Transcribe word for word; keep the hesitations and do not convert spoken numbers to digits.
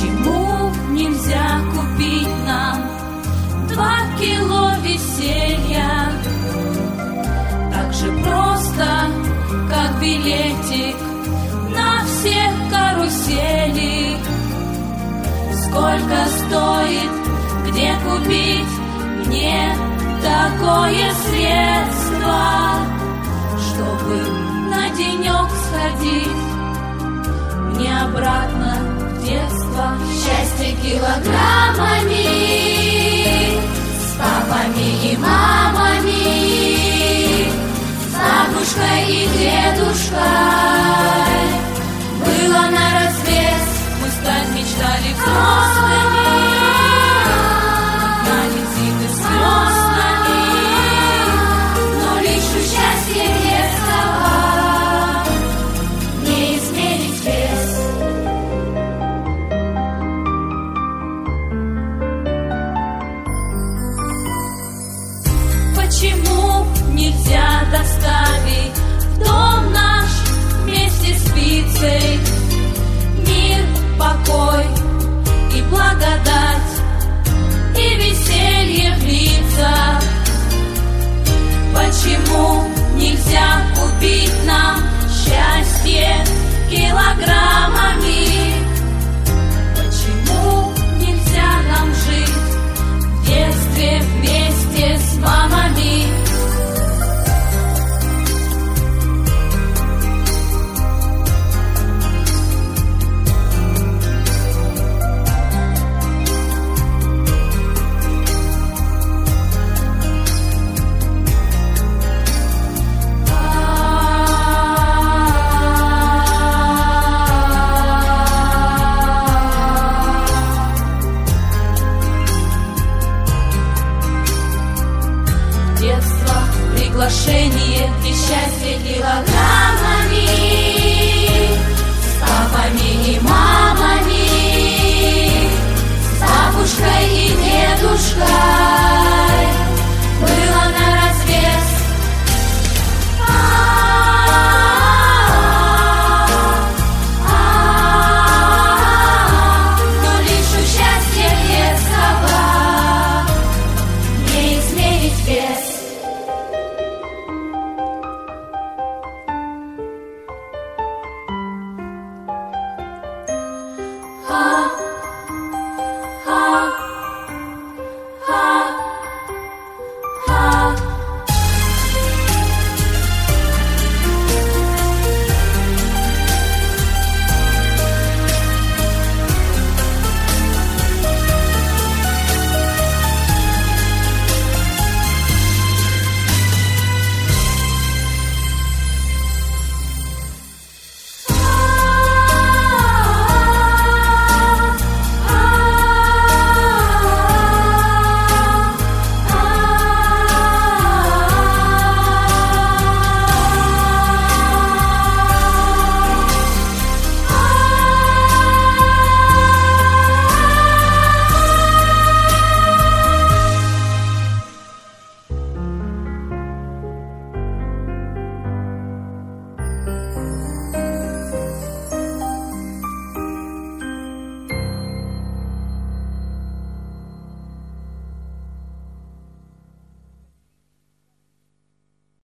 Почему нельзя купить нам два кило веселья? Так же просто, как билетик на все карусели. Сколько стоит, где купить мне такое средство, чтобы на денек сходить мне обратно в детство? Счастье килограммами, с папами и мамами, с бабушкой и дедушкой. Было на развес, мы стать мечтали взрослыми, гнали зимы слезами, но лишь у счастья детского не измерить вес. Почему нельзя доставить в дом наш вместе с пиццей мир, покой и благодать, и веселье в лицах? Почему нельзя купить нам счастье килограммами?